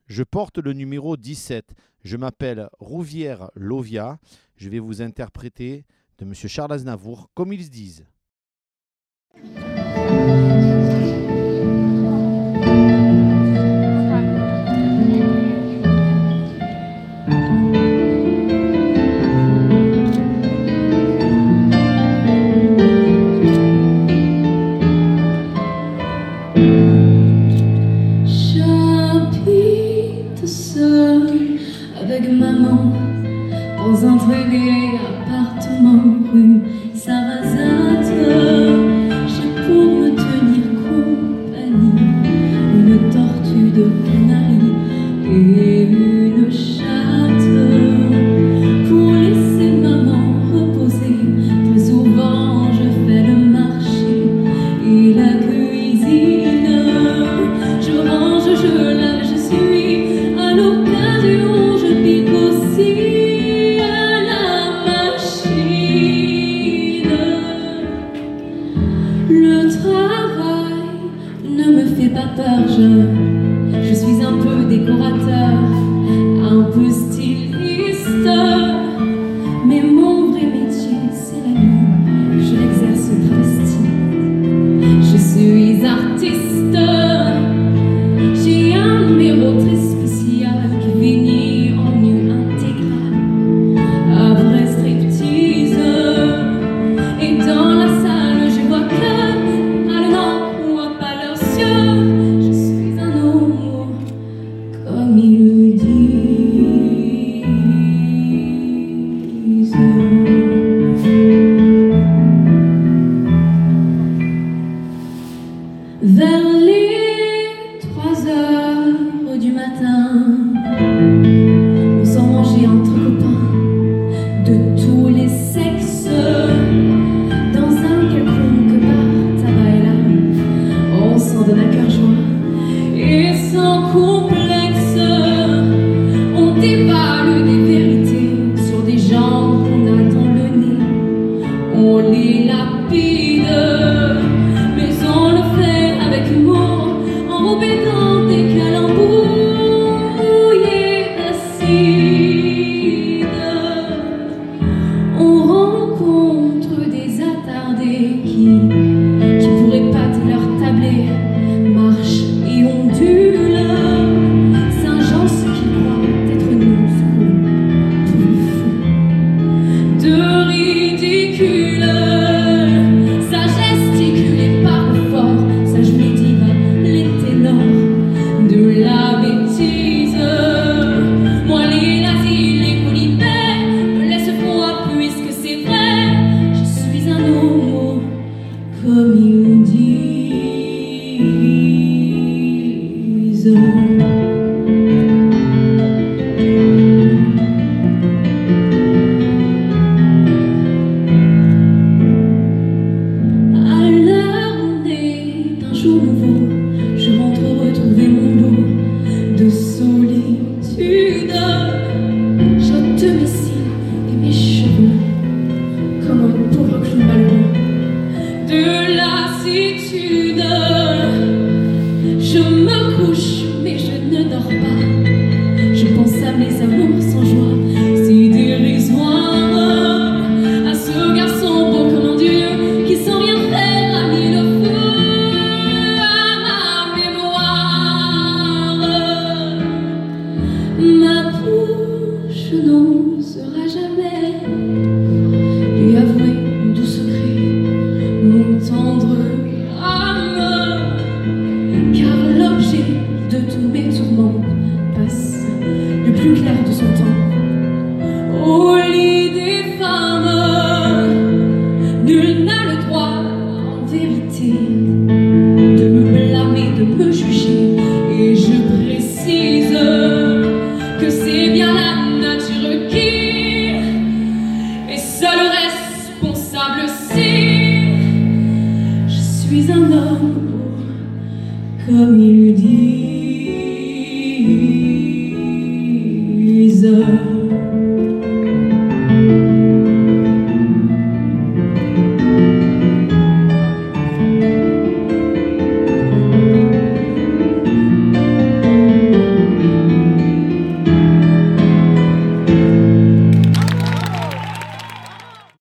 Je porte le numéro 17. Je m'appelle Rouvière Lovia. Je vais vous interpréter de M. Charles Aznavour, comme ils se disent. Avec maman dans un très vieil appartement rue Sarrazate. J'ai pour me tenir compagnie une tortue de Canaries et une chatte. Pour laisser maman reposer, très souvent je fais le marché et la cuisine. Je range, je lave, je suis à l'occasion. Aussi à la machine, le travail ne me fait pas peur. Je suis un peu décorateur, un peu styliste, mais mon vrai métier c'est la nuit. Je l'exerce travesti. Je suis artiste. J'ai un numéro très spécial qui finit vers les 3 heures du matin, on s'en mangeait entre copains de tous les sexes. Dans un quelconque bar, tabac et là, on s'en donne à cœur joie et sans complexe. On dévale des vérités sur des gens qu'on a dans le nez. On les lapide, mais on le fait avec humour, enrobé dans des calembours mouillés d'acide. On rencontre des attardés qui pourraient pas leur tabler, marche et ondule. Saint-Jean, ce qu'ils croient être nous, ce qu'on trouve fou, de ridicule. Ça gesticule et parle fort, ça joue les divas, les ténors, de la bêtise. Moi les nazis, les colibets me laissent froid puisque c'est vrai. Je suis un homo, comme ils disent. Je rentre retrouver mon lot de solitude. J'ôte mes cils et mes cheveux comme un pauvre clown malheureux de lassitude. Je me couche mais je ne dors pas. Je pense à mes amours sans joie, si dérisoire, à ce garçon beau comme un dieu qui sans rien faire a mis le feu. Ma bouche n'osera jamais lui avouer mon doux secret, mon tendre âme, car l'objet de tous mes tourments passe le plus clair de son temps au lit des femmes.